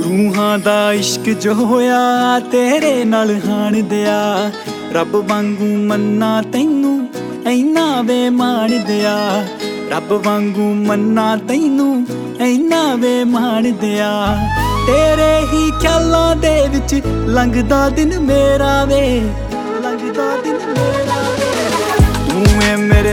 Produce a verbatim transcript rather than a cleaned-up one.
रूहां दा इश्क जो होया तेरे नाल हाण दिया। रब वांगू मन्ना तैनू ऐना बेमान दिया। रब वांगू मन्ना तैनू ऐना बेमान दिया। तेरे ही ख्यालां दे विच लंघदा दिन मेरा वे, लंघदा दिन मेरा वे। तू है मेरे